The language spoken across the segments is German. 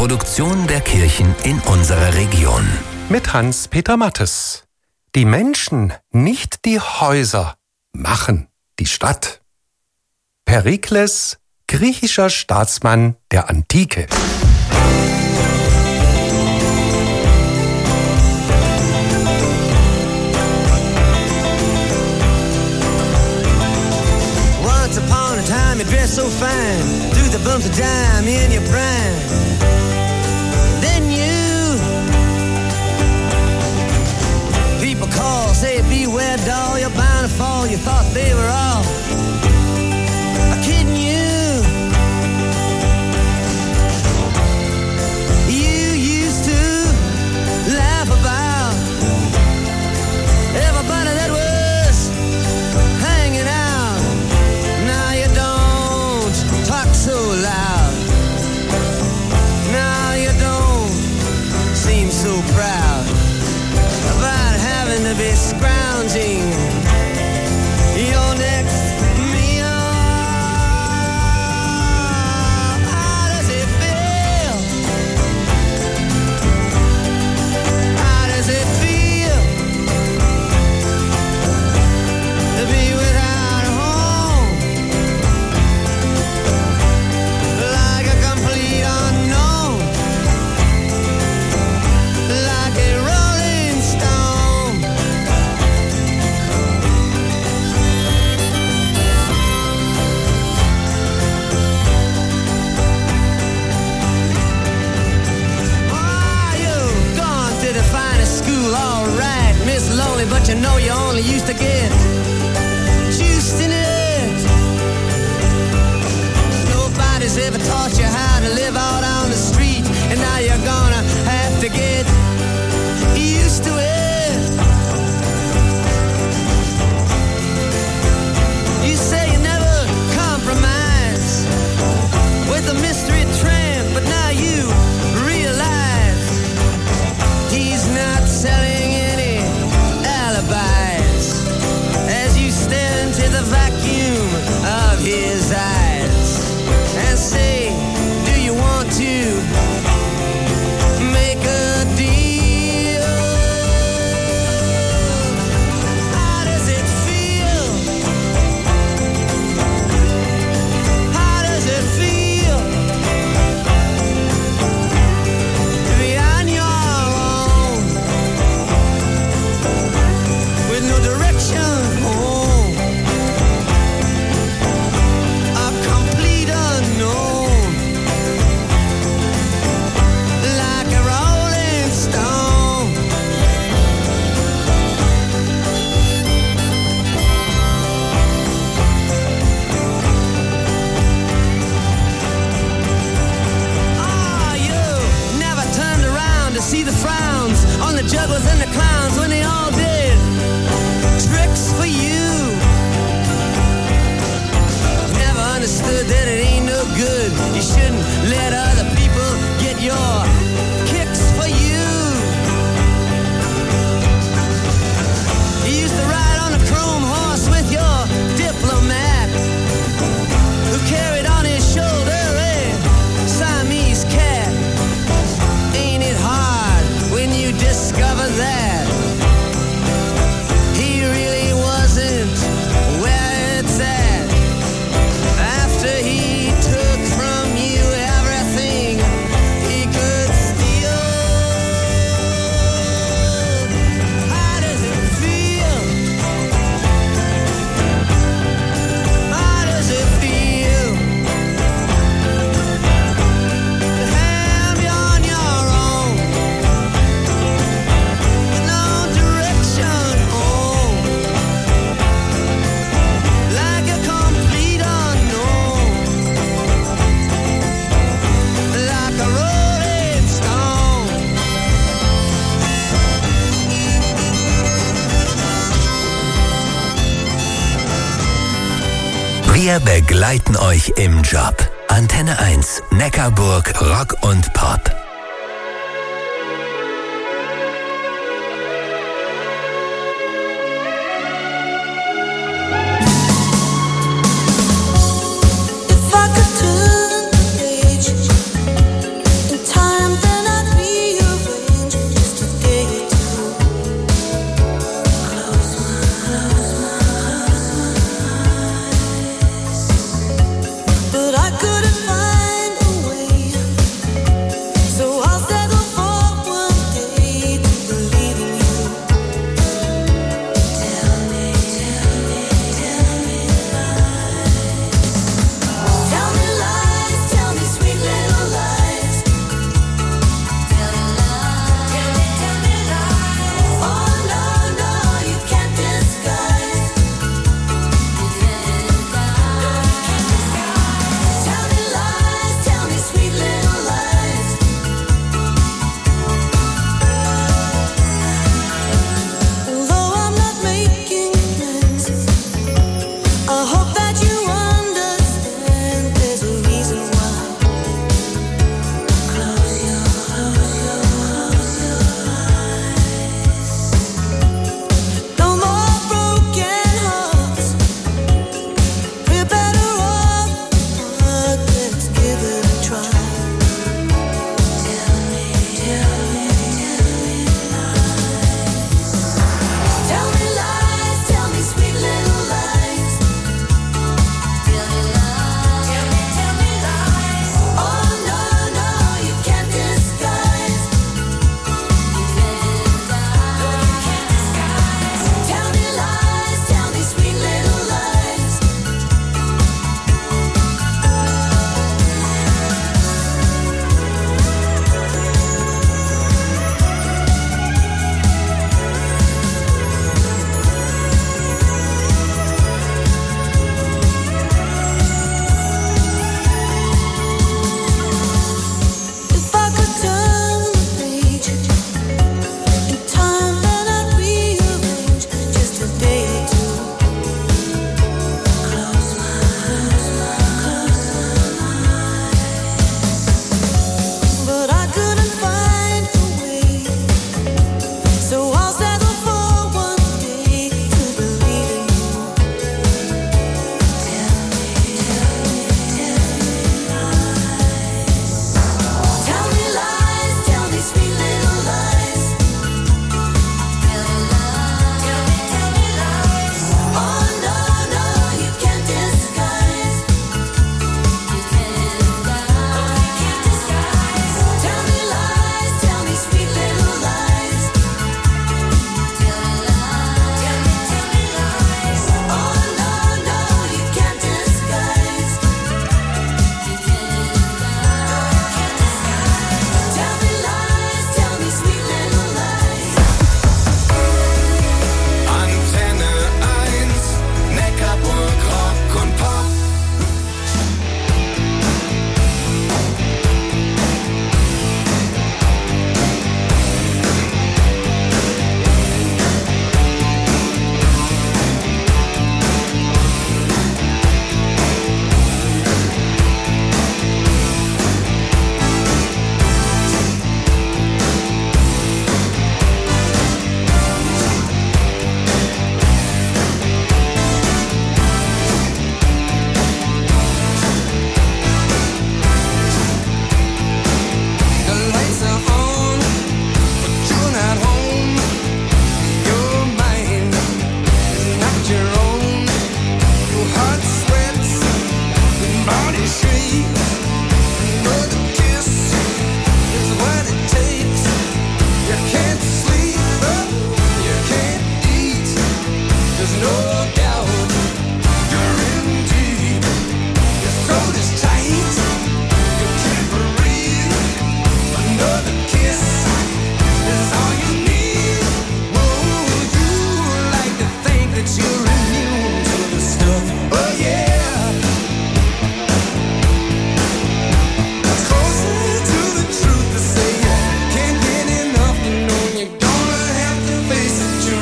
Produktion der Kirchen in unserer Region. Mit Hans-Peter Mattes. Die Menschen, nicht die Häuser, machen die Stadt. Perikles, griechischer Staatsmann der Antike. Once upon a time you dressed so fine, threw the bumps of dime in your prime. Then you, people call, say beware doll, you're bound to fall, you thought they were all kidding you. You used to laugh about everybody that was hanging out. Now you don't talk so loud. Now you don't seem so proud about having to be scrounging your next meal. How does it feel? How does it feel to be without a home? Like a complete unknown, like a rolling stone. Oh, you've gone to the finest school, all right, Miss Lonely, but you know you only used to get juiced in it. Nobody's ever taught you how to live out on the street, and now you're gonna have to get used to it. You say you never compromise with a mystery tramp, but now you realize he's not selling any alibis as you stare into the vacuum of his eyes and say, do you want to make a deal? How does it feel? How does it feel to be on your own with no direction home? A complete unknown, like a rolling stone. Oh, you never turned around to see the frowns on the jugglers and the clowns when they all did tricks for you. Never understood that it ain't no good. You shouldn't let other people get your kicks for you. You used to ride on a chrome horse with your diplomat, who carried on his shoulder a Siamese cat. Ain't it hard when you discover that he really wasn't where it's at after he took from you everything he could steal? How does it feel? How does it feel to have you on your own with no direction home, like a complete unknown, like a rolling stone? Wir begleiten euch im Job. Antenne 1, Neckarburg, Rock und Pop. If I could turn the page in time.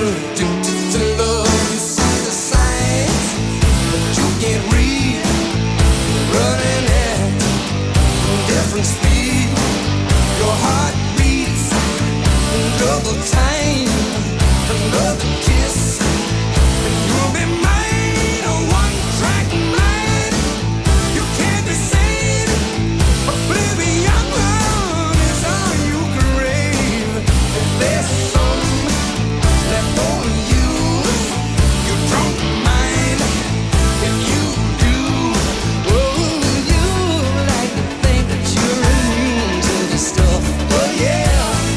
you're addicted to love. You see the signs, but you can't read. Running at different speed. Your heart beats double time. Another kiss, and you'll be mine. A one-track mind. You can't be sane. Oblivion is all you crave. If there's some left over you, you don't mind. If you do, oh, you like to think that you're immune to the stuff. But yeah.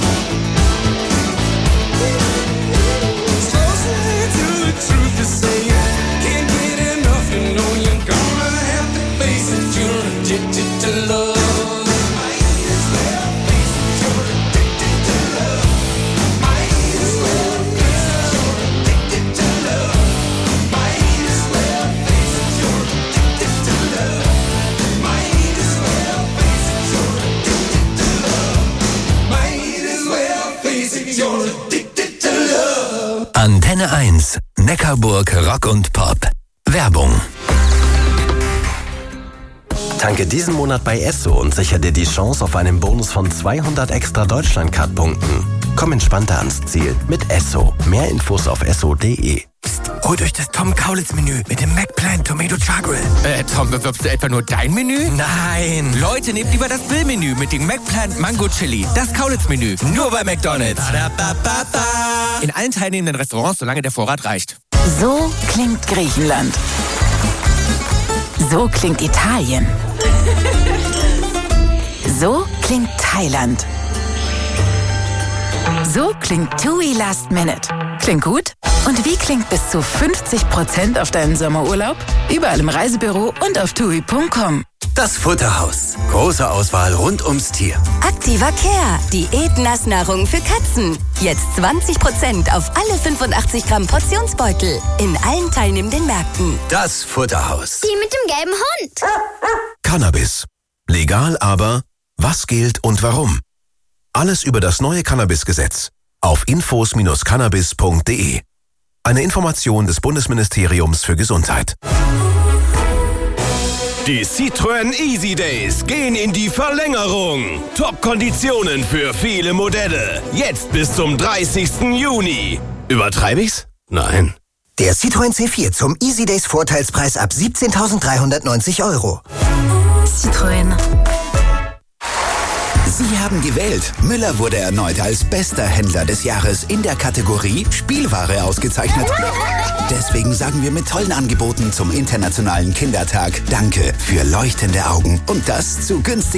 Truth to say, can't get enough. You know you're gonna have to face it. You're addicted to love. Might as well face it. You're addicted to love. Might as well face it. You're addicted to love. Might as well face it. You're addicted to love. Might as well face it. You're addicted to love. Might as well face it. You're addicted to love. Antenne 1, Neckarburg Rock und Pop. Werbung. Tanke diesen Monat bei Esso und sichere dir die Chance auf einen Bonus von 200 extra Deutschlandcard-Punkten. Komm entspannter ans Ziel mit Esso. Mehr Infos auf esso.de. Holt euch das Tom Kaulitz-Menü mit dem McPlant Tomato Char-Grill. Tom, bewirbst du etwa nur dein Menü? Nein! Leute, nehmt lieber das Grillmenü mit dem McPlant Mango Chili. Das Kaulitz-Menü. Nur bei McDonald's. In allen teilnehmenden Restaurants, solange der Vorrat reicht. So klingt Griechenland. So klingt Italien. So klingt Thailand. So klingt TUI Last Minute. Klingt gut? Und wie klingt bis zu 50% auf deinen Sommerurlaub? Überall im Reisebüro und auf TUI.com. Das Futterhaus. Große Auswahl rund ums Tier. Aktiva Care, Diät-Nassnahrung für Katzen. Jetzt 20% auf alle 85 Gramm Portionsbeutel. In allen teilnehmenden Märkten. Das Futterhaus. Die mit dem gelben Hund. Cannabis. Legal, aber was gilt und warum? Alles über das neue Cannabis-Gesetz auf infos-cannabis.de. Eine Information des Bundesministeriums für Gesundheit. Die Citroën Easy Days gehen in die Verlängerung. Top-Konditionen für viele Modelle. Jetzt bis zum 30. Juni. Übertreibe ich's? Nein. Der Citroën C4 zum Easy Days Vorteilspreis ab 17.390 €. Citroën. Sie haben gewählt. Müller wurde erneut als bester Händler des Jahres in der Kategorie Spielware ausgezeichnet. Deswegen sagen wir mit tollen Angeboten zum Internationalen Kindertag Danke für leuchtende Augen und das zu günstigen